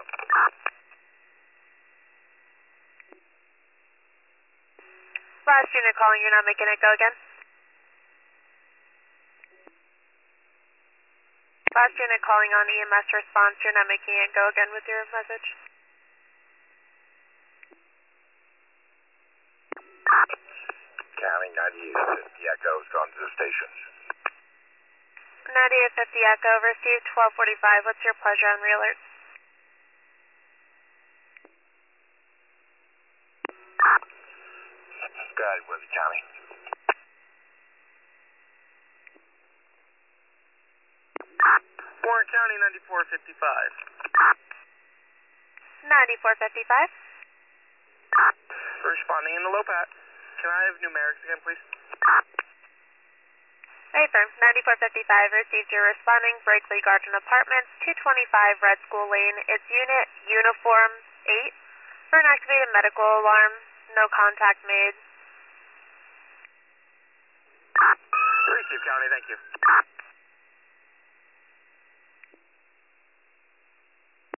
Last unit calling, you're not making it go again. Last unit calling on EMS response, you're not making it go again with your message. County 9850 Echo has gone to the station. 9850 Echo, received 1245. What's your pleasure on re-alert? Guide with the county. Warren County 9455. 9455. Responding in the low pat. Can I have numerics again, please? Affirm, 9455, received your responding, Brakely Garden Apartments, 225 Red School Lane. It's unit uniform 8 for an activated medical alarm. No contact made. Receive, County, thank you.